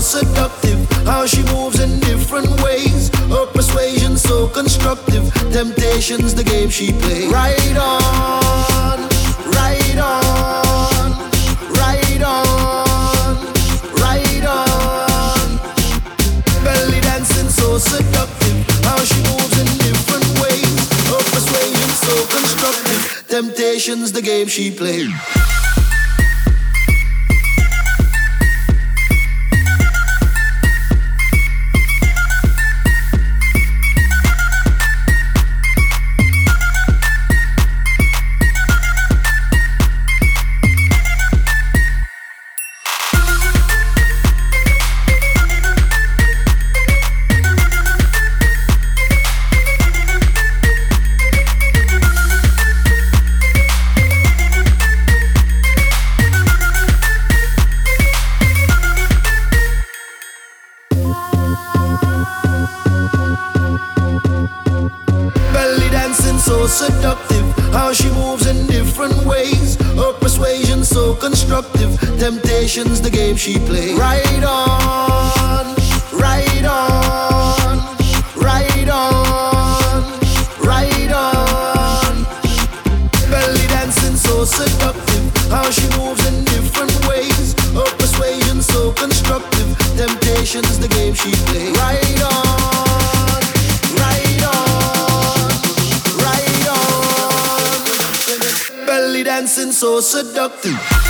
seductive. How she moves in different ways. Her persuasion so constructive. Temptation's the game she plays. Right on, right on, right on, right on. Belly dancing so seductive. How she moves in different ways. Her persuasion so constructive. Temptation's the game she plays. So seductive, how she moves in different ways. Her persuasion so constructive. Temptation's the game she plays. Right on, right on, right on, right on. Belly dancing so seductive, how she moves in different ways. Her persuasion so constructive. Temptation's the game she plays. Right on, right on, right on. Belly dancing so seductive.